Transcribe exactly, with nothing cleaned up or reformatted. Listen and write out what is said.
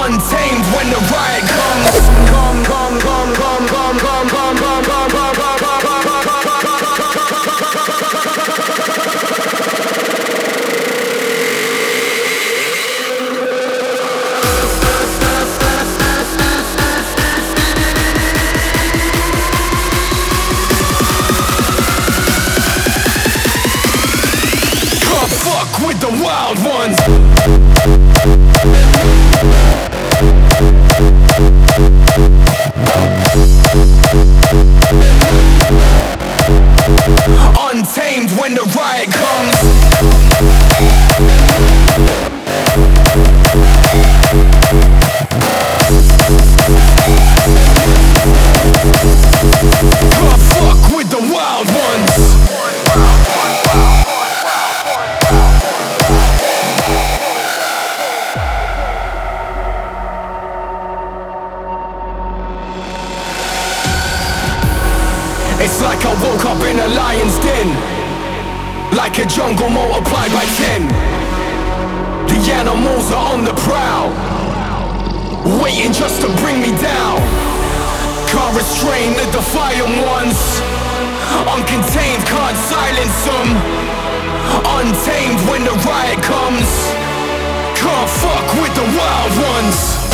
Untamed when the riot comes. Come, come, come, come, come, come, come, come, come, come, come, come, come, come, come. Come fuck with the wild ones. Untamed when the riot comes. Come fuck with the wild ones. It's like I woke up in a lion's den, like a jungle multiplied by ten. The animals are on the prowl, waiting just to bring me down. Can't restrain the defiant ones, uncontained, can't silence them. Untamed when the riot comes. Can't fuck with the wild ones.